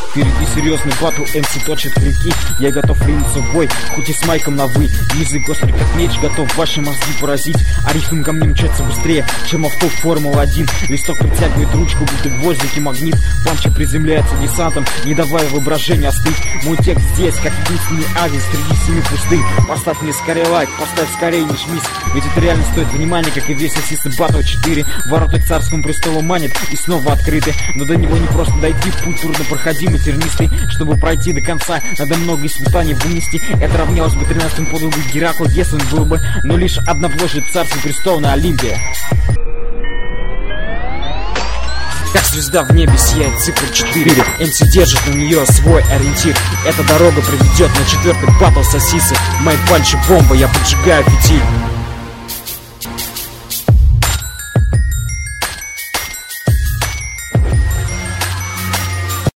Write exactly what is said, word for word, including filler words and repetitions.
Впереди серьезный батл, эм си точит клинки. Я готов ринуться в бой, хоть и с майком на вы. Язык острый как меч, готов ваши мозги поразить. А рифм ко мне мчится быстрее, чем авто Формула один. Листок притягивает ручку, будто гвоздики магнит. Панчи приземляется десантом, не давая воображения остыть. Мой текст здесь, как единственный авис среди семи пустынь. Поставь мне скорее лайк, поставь скорее, не жмись. Ведь это реально стоит внимания, как и весь Assassin's Battle четыре. Ворота к царскому престолу манят и снова открыты. Но до него не просто дойти, путь труднопроходимый, тернистый. Чтобы пройти до конца, надо много испытаний вынести. Это равнялось бы тринадцатому подвигу Геракла, если он был бы. Но лишь одна площадь, царский престол на Олимпе. Как звезда в небе сияет цифра четыре. эм си держит на нее свой ориентир. Эта дорога приведет на четвертый батл сосисы. Мои пальчи бомба, я поджигаю фитиль.